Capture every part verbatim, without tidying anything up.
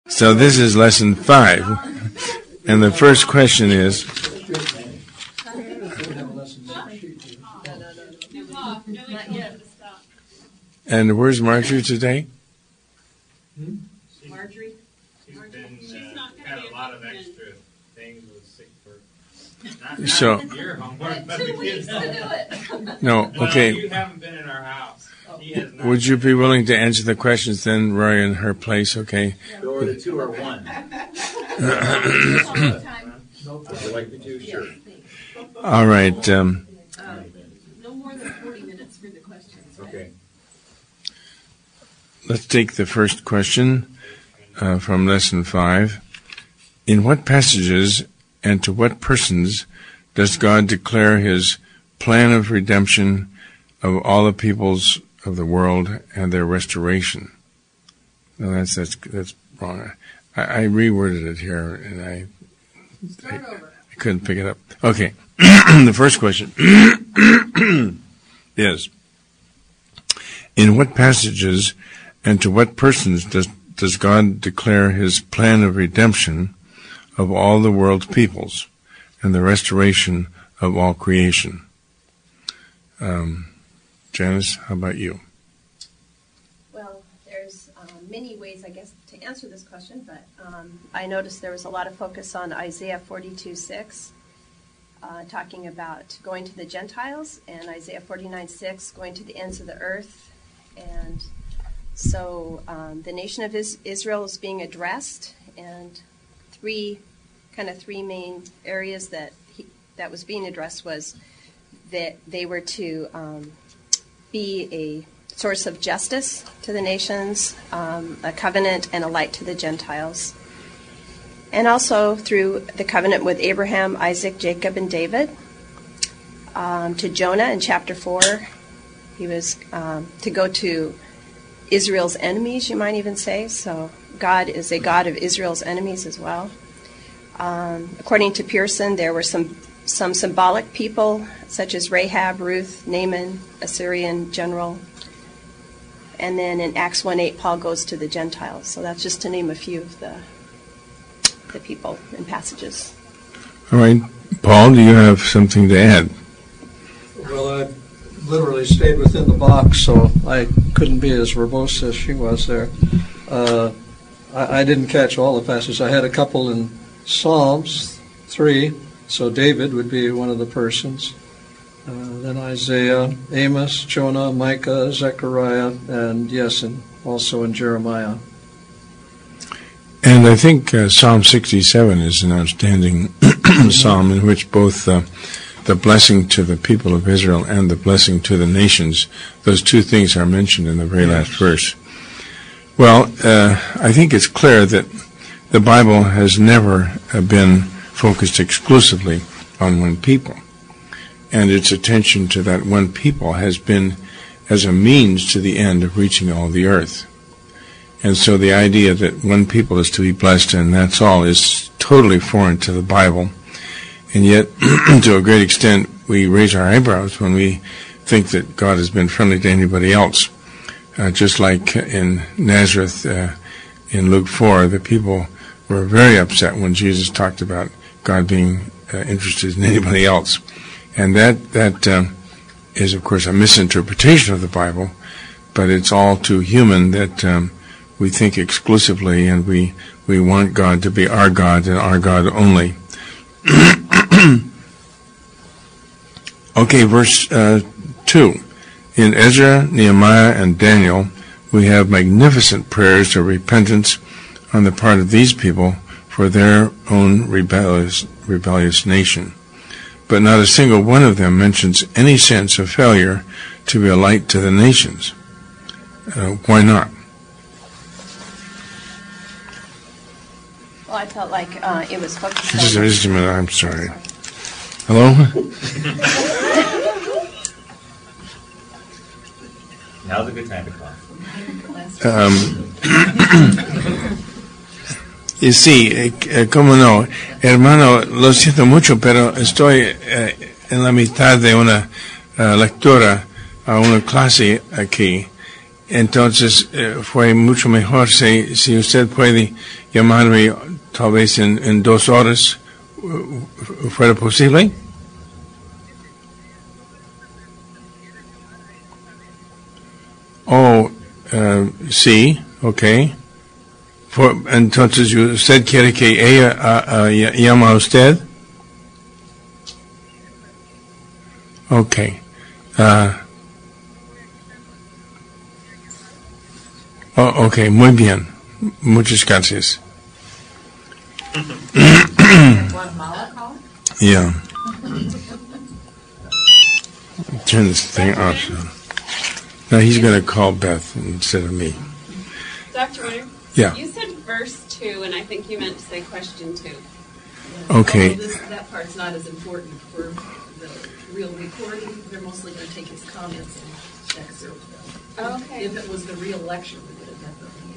So this is lesson five. And the first question is, and where's Marjorie today? Hmm? Marjorie? She's been, uh, had a lot of extra things with sick bird. Not So, your homework, but the kids do it. No, okay. Well, you haven't been in our house. He has not. Would you be willing to answer the questions then, Roy, in her place, okay? Or the two or one? Would you like the two? Sure. All right. Um, Um, no more than forty minutes for the questions. Okay. let's take the first question uh, from lesson five. In what passages and to what persons does God declare his plan of redemption of all the peoples of the world and their restoration? No, that's that's that's wrong. I, I reworded it here, and I, I, I couldn't pick it up. Okay, the first question is: in what passages and to what persons does does God declare his plan of redemption of all the world's peoples and the restoration of all creation? Um, Janice, how about you? Well, there's um, many ways, I guess, to answer this question, but um, I noticed there was a lot of focus on Isaiah forty-two six, uh, talking about going to the Gentiles, and Isaiah forty-nine six, going to the ends of the earth. And so um, the nation of is- Israel is being addressed, and three, kind of three main areas that he, that was being addressed was that they were to um, be a source of justice to the nations, um, a covenant and a light to the Gentiles. And also through the covenant with Abraham, Isaac, Jacob, and David. Um, to Jonah in chapter four, he was um, to go to Israel's enemies, you might even say. So God is a God of Israel's enemies as well. Um, according to Pearson, there were some some symbolic people, such as Rahab, Ruth, Naaman, Assyrian general. And then in Acts one eight, Paul goes to the Gentiles. So that's just to name a few of the the people and passages. All right. Paul, do you have something to add? Well, I literally stayed within the box, so I couldn't be as verbose as she was there. Uh, I, I didn't catch all the passages. I had a couple in Psalms three, so David would be one of the persons. Uh, then Isaiah, Amos, Jonah, Micah, Zechariah, and yes, and also in Jeremiah. And I think uh, Psalm sixty-seven is an outstanding psalm in which both uh, the blessing to the people of Israel and the blessing to the nations, those two things are mentioned in the very last verse. Well, uh, I think it's clear that the Bible has never uh, been focused exclusively on one people. And its attention to that one people has been as a means to the end of reaching all the earth. And so the idea that one people is to be blessed and that's all is totally foreign to the Bible. And yet, to a great extent, we raise our eyebrows when we think that God has been friendly to anybody else. Uh, just like in Nazareth, uh, in Luke four, the people were very upset when Jesus talked about God being uh, interested in anybody else. And that, that uh, is, of course, a misinterpretation of the Bible, but it's all too human that um, we think exclusively and we, we want God to be our God and our God only. Okay, verse uh, two. In Ezra, Nehemiah, and Daniel, we have magnificent prayers of repentance on the part of these people for their own rebellious, rebellious nation. But not a single one of them mentions any sense of failure to be a light to the nations. Uh, why not? Well, I felt like uh, it was focused Just, on... just a minute, I'm sorry. Hello? Now's a good time to call. Um, y sí, eh, cómo no. Hermano, lo siento mucho, pero estoy eh, en la mitad de una uh, lectura a una clase aquí. Entonces, eh, fue mucho mejor si, si usted puede llamarme tal vez en, en dos horas fuera posible? Oh, uh, sí, ok. For, entonces, ¿usted quiere que ella uh, uh, llame a usted? Ok. Uh, oh, ok, muy bien. Muchas gracias. Yeah. Turn this thing off. Now he's going to call Beth instead of me. Doctor Winter? Yeah. You said verse two, and I think you meant to say question two. Okay. Although this, that part's not as important for the real recording. They're mostly going to take his comments and excerpt them. Okay. If it was the real lecture, we would have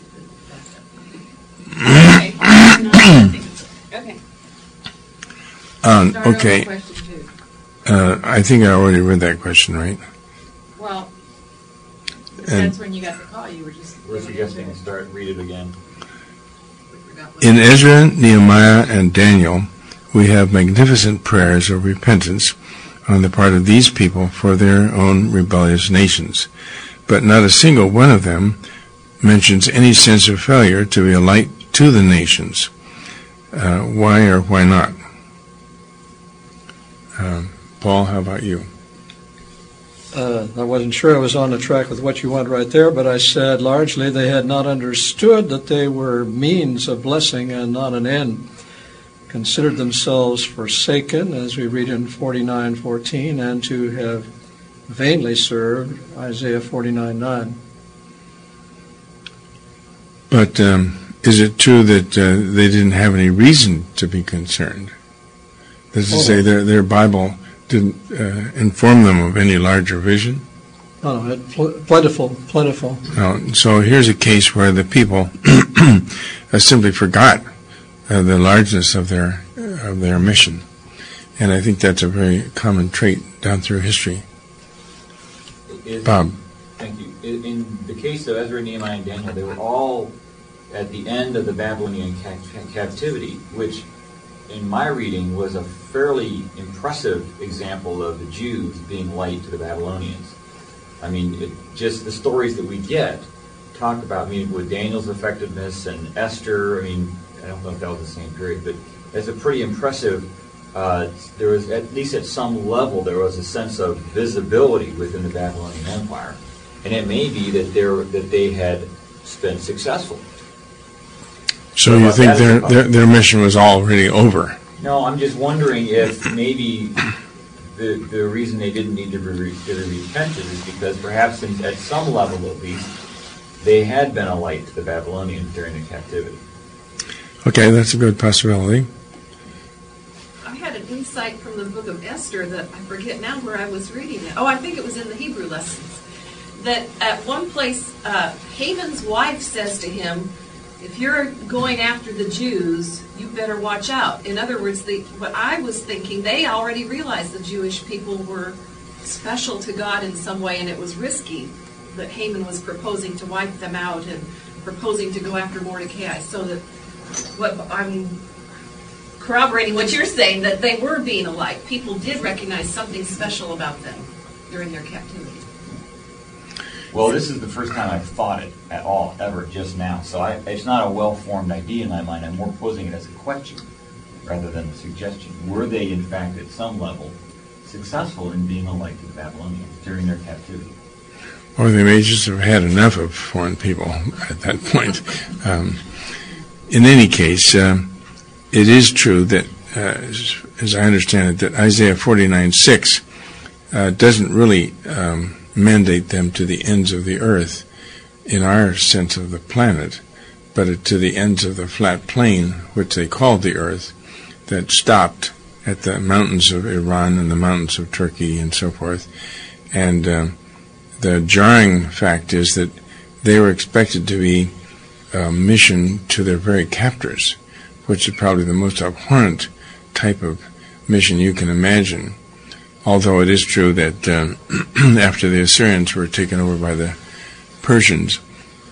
definitely included that. Okay. Okay. Um, Start over okay. question two. Uh, I think I already read that question, right? Well, And that's when you got the call. You were just. We're suggesting to start, read it again. We forgot what- in Ezra, Nehemiah, and Daniel, we have magnificent prayers of repentance on the part of these people for their own rebellious nations. But not a single one of them mentions any sense of failure to be a light to the nations. Uh, why or why not? Uh, Paul, how about you? Uh, I wasn't sure I was on the track with what you want right there, but I said largely they had not understood that they were means of blessing and not an end. Considered themselves forsaken, as we read in forty-nine fourteen, and to have vainly served, Isaiah forty-nine nine. But um, is it true that uh, they didn't have any reason to be concerned? That is to say, their, their Bible didn't uh, inform them of any larger vision? Oh, no, it pl- plentiful, plentiful. No, so here's a case where the people uh, simply forgot uh, the largeness of their uh, of their mission, and I think that's a very common trait down through history. Is- Bob. Thank you. In, in the case of Ezra, Nehemiah, and Daniel, they were all at the end of the Babylonian ca- ca- captivity, which, in my reading, was a fairly impressive example of the Jews being light to the Babylonians. I mean, it, just the stories that we get talk about, I mean, with Daniel's effectiveness and Esther, I mean, I don't know if that was the same period, but it's a pretty impressive, uh, there was, at least at some level, there was a sense of visibility within the Babylonian Empire. And it may be that, that they had been successful. So you think their, their their mission was already over? No, I'm just wondering if maybe the the reason they didn't need to be, to be repented is because perhaps in, at some level at least, they had been a light to the Babylonians during the captivity. Okay, that's a good possibility. I had an insight from the book of Esther that I forget now where I was reading it. Oh, I think it was in the Hebrew lessons. That at one place, uh, Haman's wife says to him, if you're going after the Jews, you better watch out. In other words, the, what I was thinking, they already realized the Jewish people were special to God in some way, and it was risky that Haman was proposing to wipe them out and proposing to go after Mordecai. So that, what I'm corroborating what you're saying, that they were being alike. People did recognize something special about them during their captivity. Well, this is the first time I've thought it at all, ever, just now. So I, it's not a well-formed idea in my mind. I'm more posing it as a question rather than a suggestion. Were they, in fact, at some level, successful in being a light to the Babylonians during their captivity? Or they may just have had enough of foreign people at that point. Um, in any case, um, it is true that, uh, as, as I understand it, that Isaiah forty-nine six uh, doesn't really um, mandate them to the ends of the earth in our sense of the planet, but to the ends of the flat plain, which they called the earth, that stopped at the mountains of Iran and the mountains of Turkey and so forth. And uh, the jarring fact is that they were expected to be a mission to their very captors, which is probably the most abhorrent type of mission you can imagine. Although it is true that um, after the Assyrians were taken over by the Persians,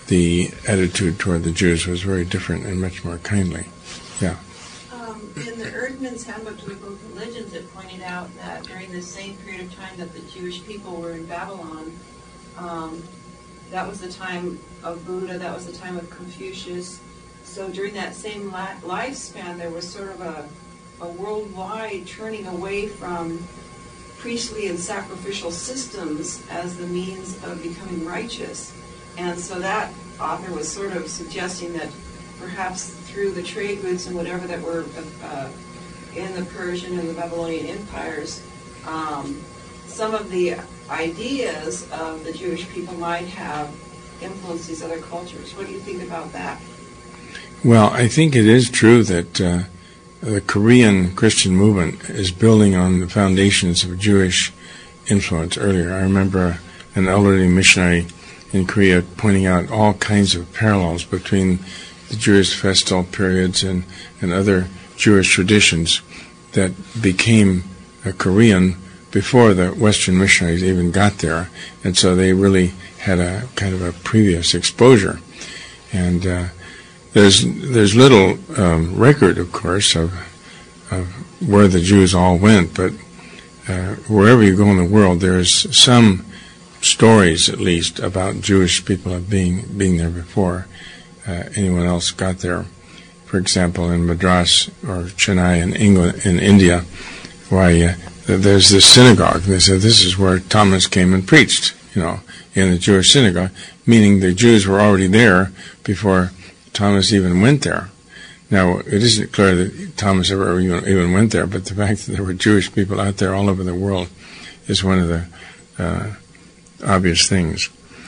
the attitude toward the Jews was very different and much more kindly. Yeah. Um, in the Eerdmans Handbook to the Book of Religions, it pointed out that during the same period of time that the Jewish people were in Babylon, um, that was the time of Buddha, that was the time of Confucius. So during that same la- lifespan, there was sort of a, a worldwide turning away from priestly and sacrificial systems as the means of becoming righteous. And so that author was sort of suggesting that perhaps through the trade routes and whatever that were uh, in the Persian and the Babylonian empires, um, some of the ideas of the Jewish people might have influenced these other cultures. What do you think about that? Well, I think it is true that uh, the Korean Christian movement is building on the foundations of Jewish influence earlier. I remember an elderly missionary in Korea pointing out all kinds of parallels between the Jewish festal periods and, and other Jewish traditions that became uh, Korean before the Western missionaries even got there. And so they really had a kind of a previous exposure. And uh, there's there's little um, record, of course, of, of where the Jews all went, but uh, wherever you go in the world, there's some stories, at least, about Jewish people of being being there before uh, anyone else got there. For example, in Madras or Chennai in England, in India, why uh, there's this synagogue. They said this is where Thomas came and preached, you know, in the Jewish synagogue, meaning the Jews were already there before Thomas even went there. Now, it isn't clear that Thomas ever even went there, but the fact that there were Jewish people out there all over the world is one of the uh, obvious things.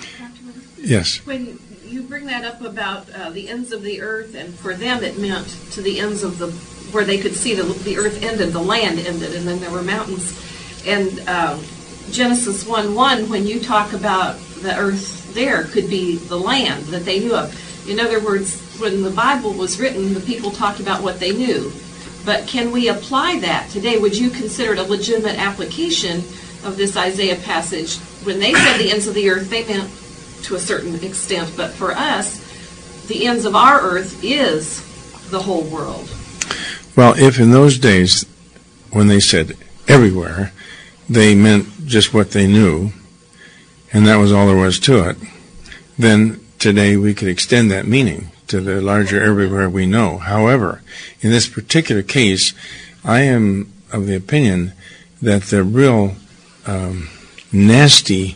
Yes. When you bring that up about uh, the ends of the earth, and for them it meant to the ends of the, where they could see the, the earth ended, the land ended, and then there were mountains. And uh, Genesis one one, when you talk about the earth there, could be the land that they knew of. In other words, when the Bible was written, the people talked about what they knew. But can we apply that today? Would you consider it a legitimate application of this Isaiah passage? When they said the ends of the earth, they meant to a certain extent. But for us, the ends of our earth is the whole world. Well, if in those days, when they said everywhere, they meant just what they knew, and that was all there was to it, then today we could extend that meaning to the larger everywhere we know. However, in this particular case, I am of the opinion that the real um, nasty,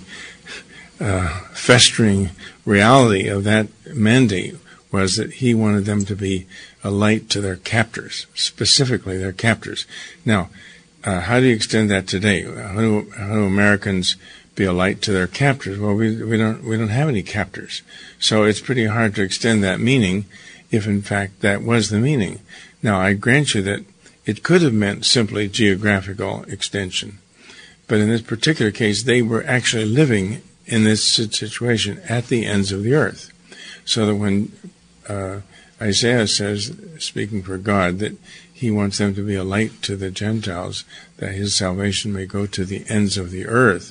uh, festering reality of that mandate was that he wanted them to be a light to their captors, specifically their captors. Now, uh, how do you extend that today? How do, how do Americans be a light to their captors? Well, we we don't we don't have any captors, so it's pretty hard to extend that meaning, if in fact that was the meaning. Now, I grant you that it could have meant simply geographical extension, but in this particular case, they were actually living in this situation at the ends of the earth, so that when uh, Isaiah says, speaking for God, that he wants them to be a light to the Gentiles, that his salvation may go to the ends of the earth.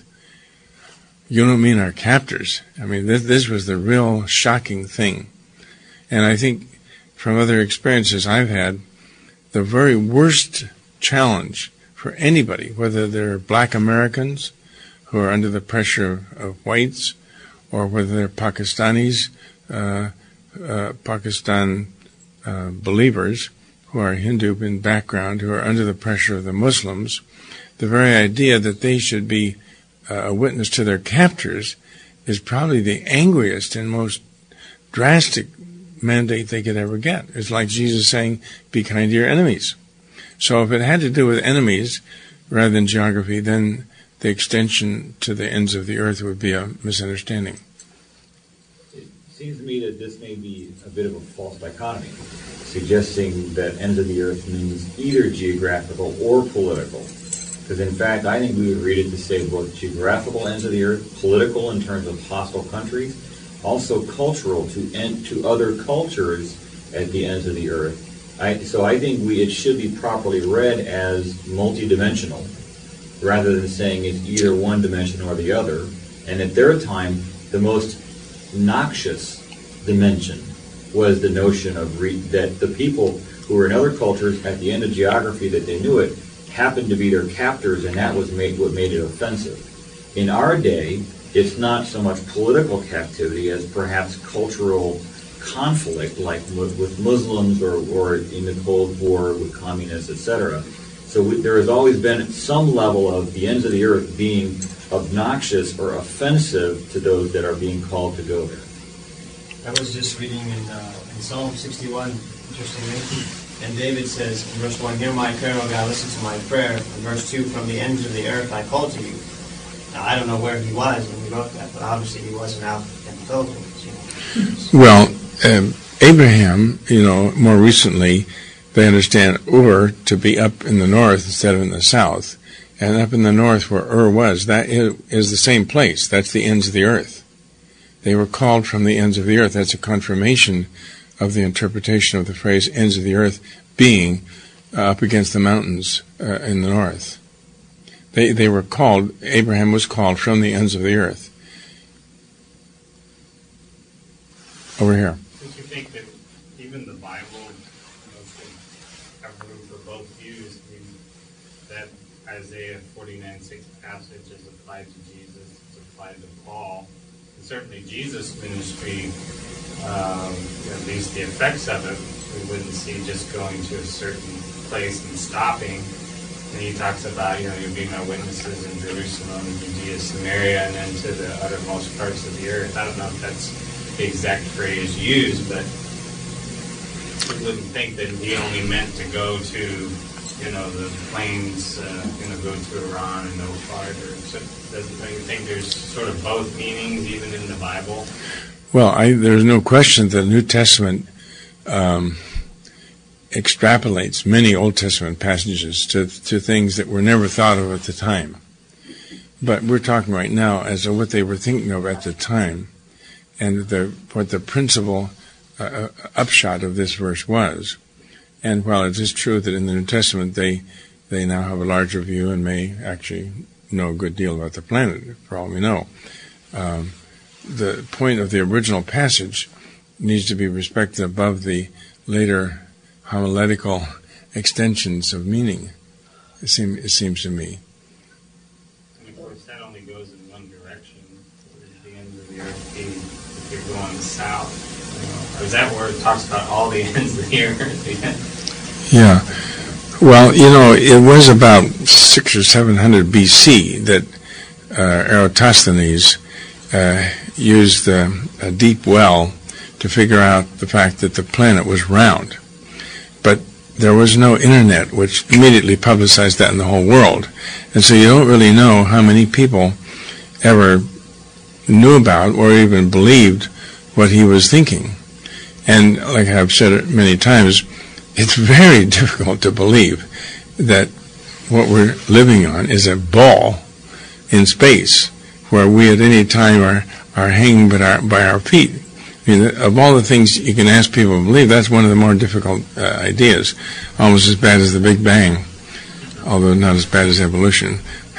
You don't mean our captors. I mean, this, this was the real shocking thing. And I think from other experiences I've had, the very worst challenge for anybody, whether they're black Americans who are under the pressure of, of whites, or whether they're Pakistanis, uh, uh, Pakistan uh, believers who are Hindu in background, who are under the pressure of the Muslims, the very idea that they should be a witness to their captors is probably the angriest and most drastic mandate they could ever get. It's like Jesus saying, be kind to your enemies. So if it had to do with enemies rather than geography, then the extension to the ends of the earth would be a misunderstanding. It seems to me that this may be a bit of a false dichotomy, suggesting that ends of the earth means either geographical or political. Because in fact, I think we would read it to say both geographical ends of the earth, political in terms of hostile countries, also cultural to end, to other cultures at the ends of the earth. I, so I think we it should be properly read as multidimensional, rather than saying it's either one dimension or the other. And at their time, the most noxious dimension was the notion of re- that the people who were in other cultures at the end of geography that they knew it happened to be their captors, and that was made, what made it offensive. In our day, it's not so much political captivity as perhaps cultural conflict, like with, with Muslims or, or in the Cold War with communists, et cetera. So we, there has always been some level of the ends of the earth being obnoxious or offensive to those that are being called to go there. I was just reading in, uh, in Psalm sixty-one, interestingly, and David says in verse one, "Hear my prayer, O God, listen to my prayer." In verse two, "From the ends of the earth I called to you." Now, I don't know where he was when he wrote that, but obviously he wasn't out in the Philippines. You know. So, well, um, Abraham, you know, more recently, they understand Ur to be up in the north instead of in the south. And up in the north where Ur was, that is the same place. That's the ends of the earth. They were called from the ends of the earth. That's a confirmation of the interpretation of the phrase ends of the earth being uh, up against the mountains uh, in the north. They they were called, Abraham was called from the ends of the earth. Over here. Don't you think that even the Bible, you know, could have room for both views? I mean, that Isaiah forty-nine six passage is applied to Jesus, it's applied to Paul. And certainly Jesus' ministry, um, at least the effects of it, we wouldn't see just going to a certain place and stopping. And he talks about, you know, you'll be my witnesses in Jerusalem, Judea, Samaria, and then to the uttermost parts of the earth. I don't know if that's the exact phrase used, but you wouldn't think that he only meant to go to, you know, the plains, uh, you know, go to Iran and no farther. So doesn't don't you think there's sort of both meanings even in the Bible? Well, I, there's no question that the New Testament um, extrapolates many Old Testament passages to, to things that were never thought of at the time. But we're talking right now as to what they were thinking of at the time, and the, what the principal uh, upshot of this verse was. And while it is true that in the New Testament they they now have a larger view and may actually know a good deal about the planet, for all we know, um, the point of the original passage needs to be respected above the later homiletical extensions of meaning, it, seem, it seems to me. And of course, that only goes in one direction. At the end of the earth, if you're going south. You know, or is that where it talks about all the ends of the earth? Yeah. Well, you know, it was about six or seven hundred B C that uh, Eratosthenes uh, used uh, a deep well to figure out the fact that the planet was round. But there was no internet, which immediately publicized that in the whole world. And so you don't really know how many people ever knew about or even believed what he was thinking. And like I've said it many times, it's very difficult to believe that what we're living on is a ball in space where we at any time are, are hanging by our, by our feet. I mean, of all the things you can ask people to believe, that's one of the more difficult uh, ideas, almost as bad as the Big Bang, although not as bad as evolution.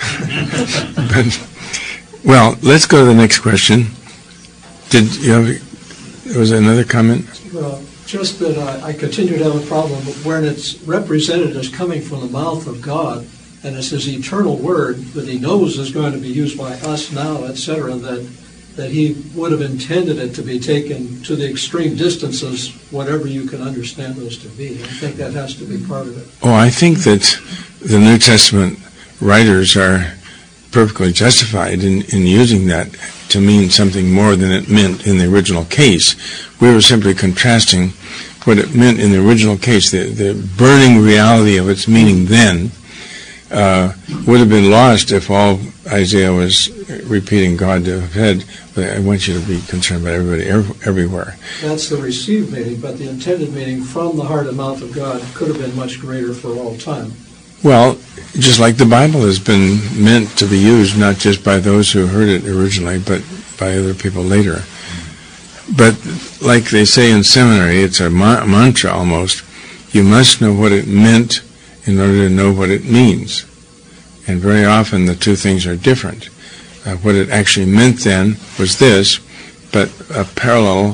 But, well, let's go to the next question. Did you have, there was another comment? Well, just that I, I continue to have a problem when it's represented as coming from the mouth of God, and it's his eternal word that he knows is going to be used by us now, et cetera, that that he would have intended it to be taken to the extreme distances, whatever you can understand those to be. I think that has to be part of it. Oh, I think that the New Testament writers are perfectly justified in, in using that to mean something more than it meant in the original case. We were simply contrasting what it meant in the original case, the, the burning reality of its meaning then, Uh, would have been lost if all Isaiah was repeating God to have said, I want you to be concerned about everybody everywhere. That's the received meaning, but the intended meaning from the heart and mouth of God could have been much greater for all time. Well, just like the Bible has been meant to be used, not just by those who heard it originally, but by other people later. But like they say in seminary, it's a ma- mantra almost, you must know what it meant in order to know what it means. And very often the two things are different. Uh, what it actually meant then was this, but a parallel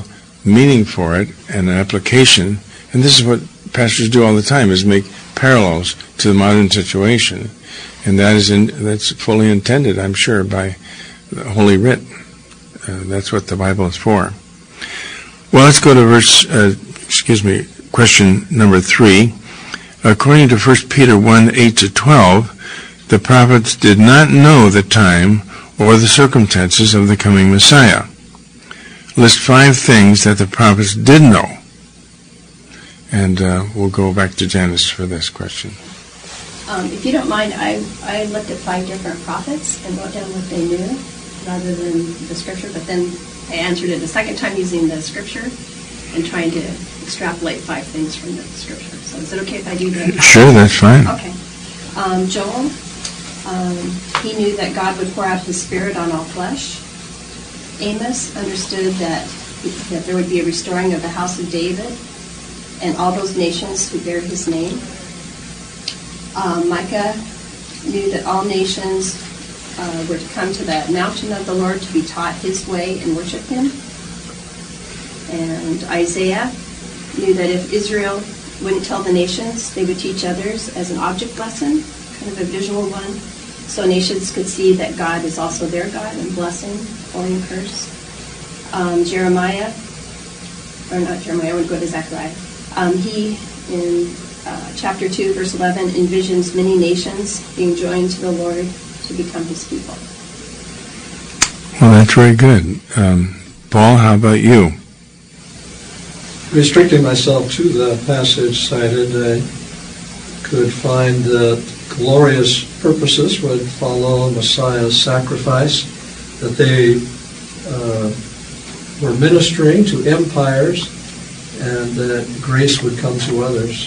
meaning for it and an application. And this is what pastors do all the time, is make parallels to the modern situation. And that is in, that's fully intended, I'm sure, by the Holy Writ. Uh, that's what the Bible is for. Well, let's go to verse, uh, excuse me, question number three. According to First Peter one, eight to twelve, the prophets did not know the time or the circumstances of the coming Messiah. List five things that the prophets did know. And uh, we'll go back to Janice for this question. Um, if you don't mind, I, I looked at five different prophets and wrote down what they knew rather than the scripture, but then I answered it a second time using the scripture and trying to extrapolate five things from the scripture. So is it okay if I do that? Sure, that's fine. Okay. Um, Joel, um, he knew that God would pour out his Spirit on all flesh. Amos understood that, that there would be a restoring of the house of David and all those nations who bear his name. Um, Micah knew that all nations uh, were to come to the mountain of the Lord to be taught his way and worship him. And Isaiah knew that if Israel wouldn't tell the nations, they would teach others as an object lesson, kind of a visual one, so nations could see that God is also their God and blessing, holy and curse. Um, Jeremiah, or not Jeremiah, I would go to Zechariah. Um, he, in uh, chapter two, verse eleven, envisions many nations being joined to the Lord to become his people. Well, that's very good. Um, Paul, how about you? Restricting myself to the passage cited, I could find that glorious purposes would follow Messiah's sacrifice, that they uh, were ministering to empires, and that grace would come to others.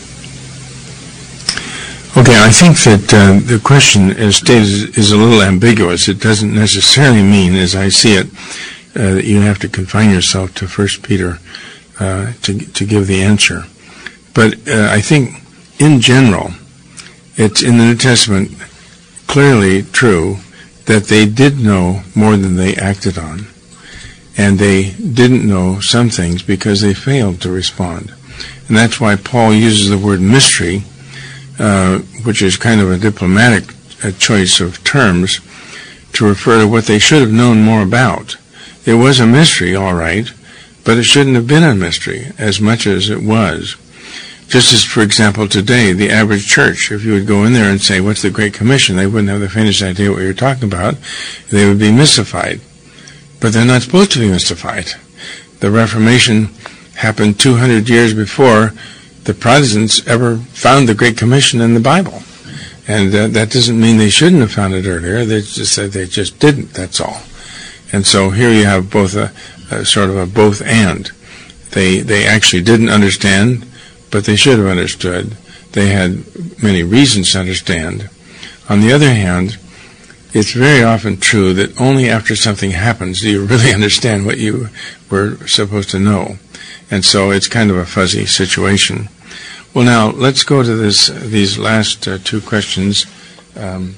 Okay, I think that uh, the question, as stated, is a little ambiguous. It doesn't necessarily mean, as I see it, uh, that you have to confine yourself to First Peter uh, to to give the answer. But uh, I think, in general, it's in the New Testament clearly true that they did know more than they acted on. And they didn't know some things because they failed to respond. And that's why Paul uses the word mystery, uh, which is kind of a diplomatic uh, choice of terms, to refer to what they should have known more about. It was a mystery, all right, but it shouldn't have been a mystery as much as it was. Just as, for example, today, the average church, if you would go in there and say, what's the Great Commission, they wouldn't have the faintest idea what you're talking about. They would be mystified. But they're not supposed to be mystified. The Reformation happened two hundred years before the Protestants ever found the Great Commission in the Bible. And uh, that doesn't mean they shouldn't have found it earlier. They just said they just didn't, that's all. And so here you have both a, a sort of a both and. They, they actually didn't understand, but they should have understood. They had many reasons to understand. On the other hand, it's very often true that only after something happens do you really understand what you were supposed to know. And so it's kind of a fuzzy situation. Well, now, let's go to this. These last uh, two questions. Um,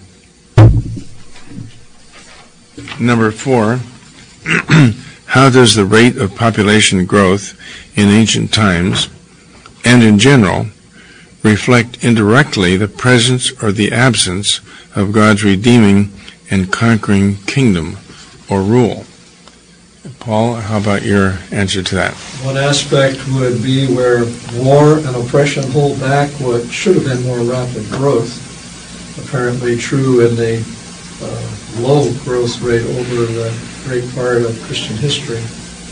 number four, how does the rate of population growth in ancient times and in general reflect indirectly the presence or the absence of God's redeeming and conquering kingdom or rule? Paul, how about your answer to that? One aspect would be where war and oppression hold back what should have been more rapid growth. Apparently true in the uh, low growth rate over the great part of Christian history.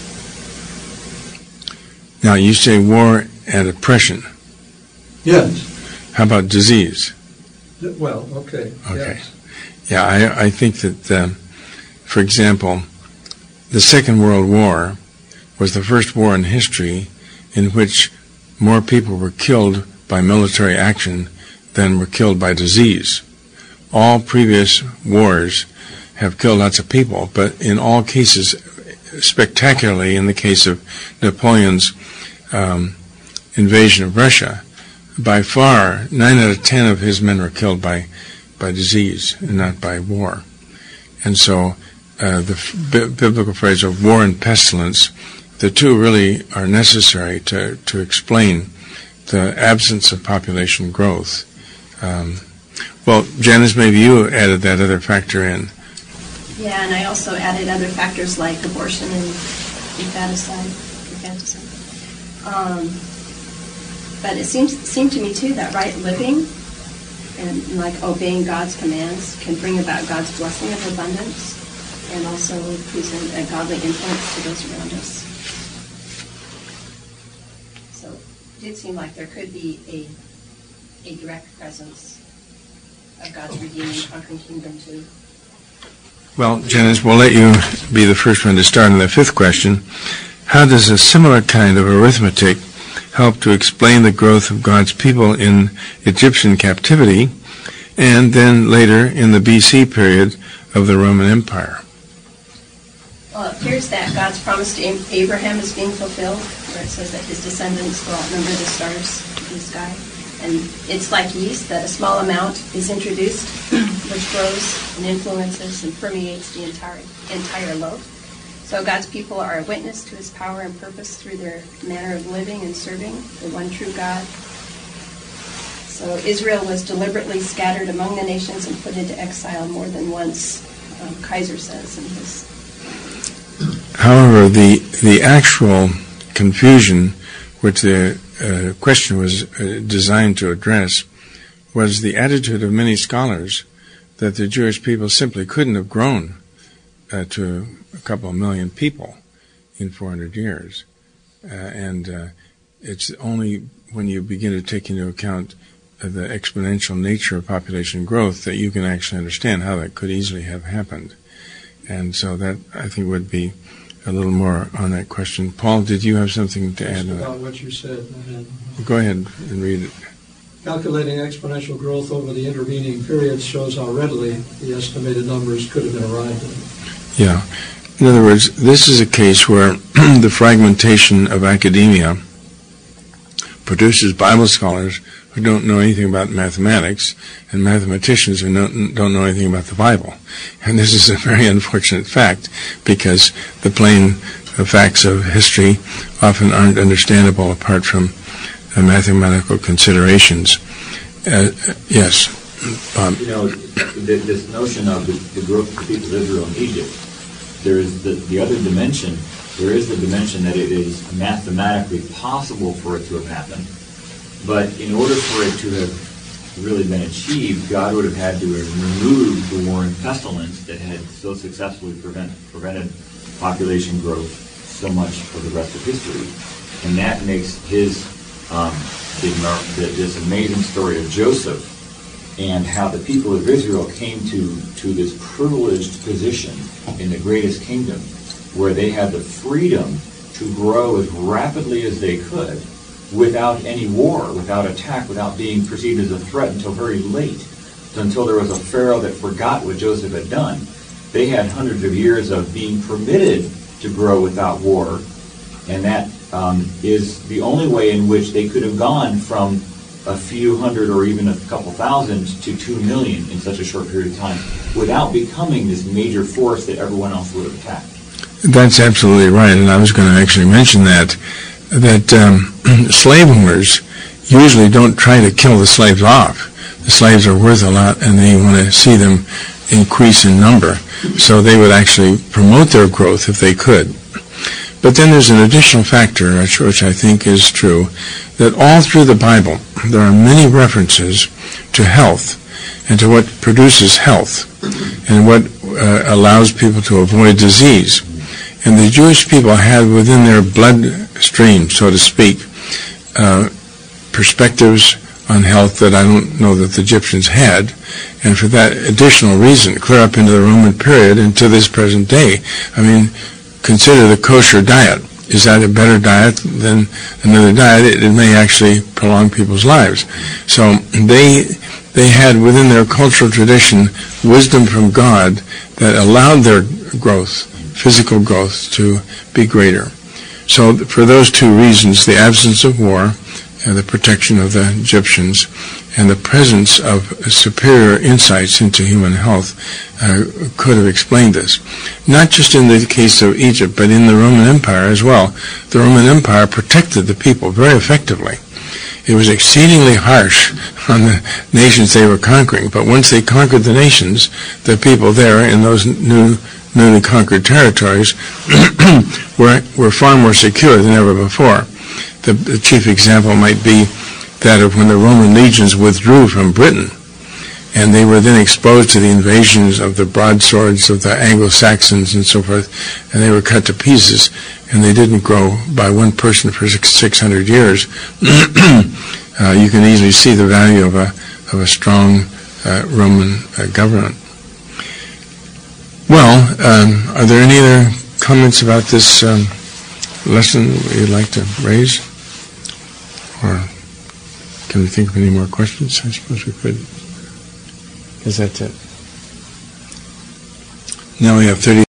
Now, you say war and oppression. Yes. How about disease? Well, okay. Okay. Yes. Yeah, I, I think that, uh, for example, the Second World War was the first war in history in which more people were killed by military action than were killed by disease. All previous wars have killed lots of people, but in all cases, spectacularly in the case of Napoleon's um, invasion of Russia, by far, nine out of ten of his men were killed by by disease and not by war. And so uh, the b- biblical phrase of war and pestilence the two really are necessary to, to explain the absence of population growth. Um, well, Janice, maybe you added that other factor in. Yeah, and I also added other factors like abortion and infanticide. infanticide. Um, but it seems seemed to me too that right living and like obeying God's commands can bring about God's blessing of abundance and also present a godly influence to those around us. So it did seem like there could be a a direct presence of God's redeeming, conquering kingdom too. Well, Janice, we'll let you be the first one to start on the fifth question. How does a similar kind of arithmetic help to explain the growth of God's people in Egyptian captivity and then later in the B C period of the Roman Empire? Well, it appears that God's promise to Abraham is being fulfilled, where it says that his descendants will outnumber the stars in the sky. And it's like yeast, that a small amount is introduced, which grows and influences and permeates the entire entire loaf. So God's people are a witness to his power and purpose through their manner of living and serving the one true God. So Israel was deliberately scattered among the nations and put into exile more than once, um, Kaiser says in his. However, the the actual confusion which the uh, question was uh, designed to address was the attitude of many scholars that the Jewish people simply couldn't have grown uh, to a couple of million people in four hundred years. Uh, and uh, it's only when you begin to take into account uh, the exponential nature of population growth that you can actually understand how that could easily have happened. And so that, I think, would be a little more on that question. Paul, did you have something to add to that? About what you said. Go ahead and read it. Calculating exponential growth over the intervening periods shows how readily the estimated numbers could have been arrived at. Yeah. In other words, this is a case where the fragmentation of academia produces Bible scholars who don't know anything about mathematics and mathematicians who don't, don't know anything about the Bible. And this is a very unfortunate fact because the plain uh, facts of history often aren't understandable apart from uh, mathematical considerations. Uh, yes, Bob. You know, th- this notion of the, the growth of the people of Israel in Egypt, there is the, the other dimension. There is the dimension that it is mathematically possible for it to have happened. But in order for it to have really been achieved, God would have had to have removed the war and pestilence that had so successfully prevent, prevented population growth so much of the rest of history. And that makes his um, the, the, this amazing story of Joseph and how the people of Israel came to, to this privileged position in the greatest kingdom where they had the freedom to grow as rapidly as they could without any war, without attack, without being perceived as a threat until very late, until there was a Pharaoh that forgot what Joseph had done. They had hundreds of years of being permitted to grow without war, and that um, is the only way in which they could have gone from a few hundred or even a couple thousand to two million in such a short period of time without becoming this major force that everyone else would have attacked. That's absolutely right, and I was going to actually mention that, that um, slave owners usually don't try to kill the slaves off. The slaves are worth a lot, and they want to see them increase in number, so they would actually promote their growth if they could. But then there's an additional factor, which I think is true, that all through the Bible there are many references to health and to what produces health and what uh, allows people to avoid disease. And the Jewish people had within their bloodstream, so to speak, uh, perspectives on health that I don't know that the Egyptians had. And for that additional reason, clear up into the Roman period and to this present day, I mean, consider the kosher diet. Is that a better diet than another diet? It, it may actually prolong people's lives. So they they had within their cultural tradition wisdom from God that allowed their growth, physical growth, to be greater. So for those two reasons, the absence of war uh, the protection of the Egyptians, and the presence of superior insights into human health uh, could have explained this. Not just in the case of Egypt, but in the Roman Empire as well. The Roman Empire protected the people very effectively. It was exceedingly harsh on the nations they were conquering, but once they conquered the nations, the people there in those new, newly conquered territories were, were far more secure than ever before. The, the chief example might be that of when the Roman legions withdrew from Britain, and they were then exposed to the invasions of the broadswords of the Anglo-Saxons and so forth, and they were cut to pieces, and they didn't grow by one person for six hundred years. uh, you can easily see the value of a of a strong uh, Roman uh, government. Well, um, are there any other comments about this um, lesson you'd like to raise? Or can we think of any more questions? I suppose we could. Is that it? Now we have thirty